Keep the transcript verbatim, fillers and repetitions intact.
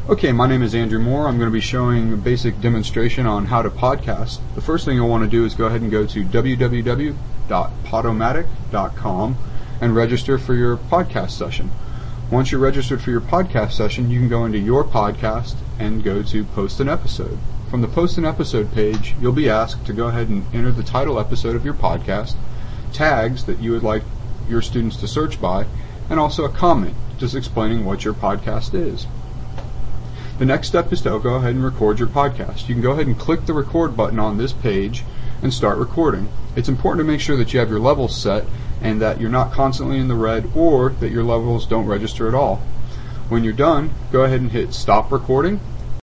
Okay, my name is Andrew Moore. I'm going to be showing a basic demonstration on how to podcast. The first thing you'll want to do is go ahead and go to w w w dot podomatic dot com and register for your podcast session. Once you're registered for your podcast session, you can go into your podcast and go to post an episode. From the post an episode page, you'll be asked to go ahead and enter the title episode of your podcast, tags that you would like your students to search by, and also a comment just explaining what your podcast is. The next step is to go ahead and record your podcast. You can go ahead and click the record button on this page and start recording. It's important to make sure that you have your levels set and that you're not constantly in the red or that your levels don't register at all. When you're done, go ahead and hit stop recording